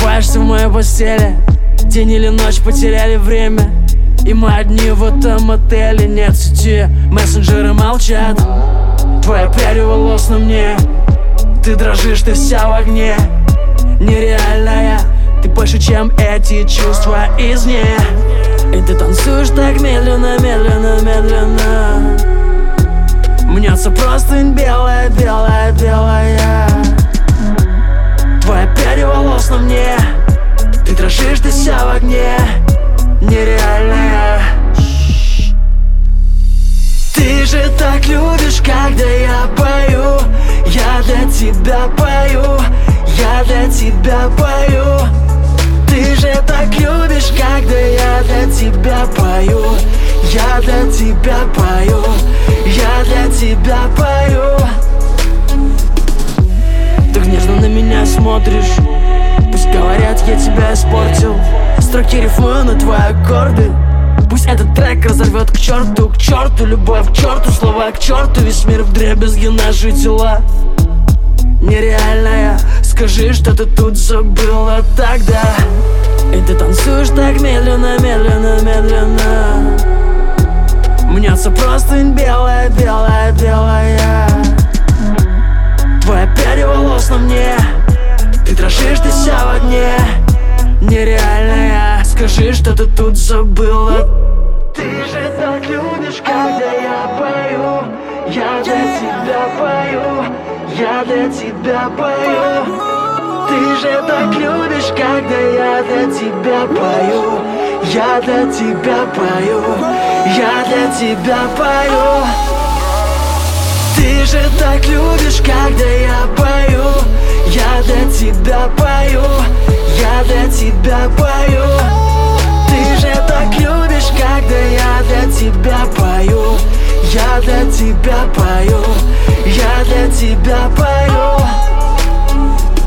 Просыпаешься в моей постели, день или ночь, потеряли время, и мы одни в этом отеле. Нет сети, мессенджеры молчат. Твоя прядь волос на мне, ты дрожишь, ты вся в огне. Нереальная, ты больше, чем эти чувства из нее. И ты танцуешь так медленно, медленно, медленно. Мнется простынь белая, белая, белая. Твоя прядь волос на мне, ты дрожишь, ты вся в огне. Нереальная. Ты же так любишь, когда я пою. Я для тебя пою, я для тебя пою. Ты же так любишь, когда я для тебя пою. Я для тебя пою, я для тебя пою. Так нежно на меня смотришь. Пусть говорят, я тебя испортил. Строки рифмую на твои аккорды. Пусть этот трек разорвет к черту любовь к черту, слова к черту, весь мир вдребезги, наши тела. Нереальная, скажи, что ты тут забыла тогда. И ты танцуешь так медленно, медленно, медленно. Мнется простынь белая, белая, белая. Твоя прядь волос на мне, ты дрожишь, ты вся в огне. Нереальная, скажи, что ты тут забыла. Ты же так любишь, когда я пою. Я для тебя пою, я для тебя пою. Ты же так любишь, когда я для тебя пою. Я для тебя пою, я для тебя пою. Ты же так любишь, когда я пою. Я для тебя пою, я для тебя пою. Ты же так любишь, когда я для тебя пою. Я для тебя пою, я для тебя пою.